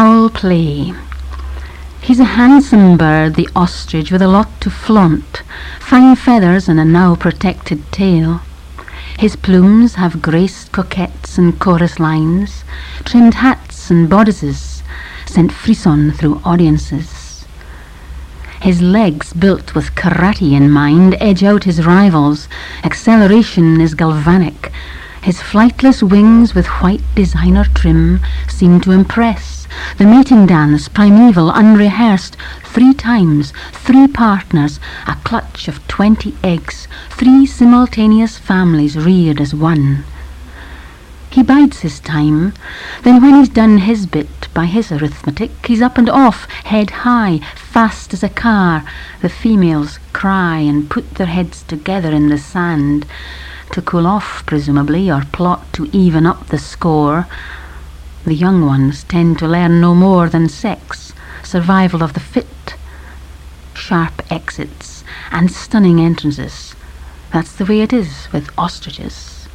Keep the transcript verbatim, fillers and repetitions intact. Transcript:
Foul play. He's a handsome bird, the ostrich, with a lot to flaunt, fine feathers and a now protected tail. His plumes have graced coquettes and chorus lines, trimmed hats and bodices, sent frisson through audiences. His legs, built with karate in mind, edge out his rivals. Acceleration is galvanic. His flightless wings with white designer trim seem to impress. The mating dance, primeval, unrehearsed, three times, three partners, a clutch of twenty eggs, three simultaneous families reared as one. He bides his time, then when he's done his bit by his arithmetic, he's up and off, head high, fast as a car. The females cry and put their heads together in the sand, to cool off, presumably, or plot to even up the score. The young ones tend to learn no more than sex, survival of the fit, sharp exits and stunning entrances. That's the way it is with ostriches.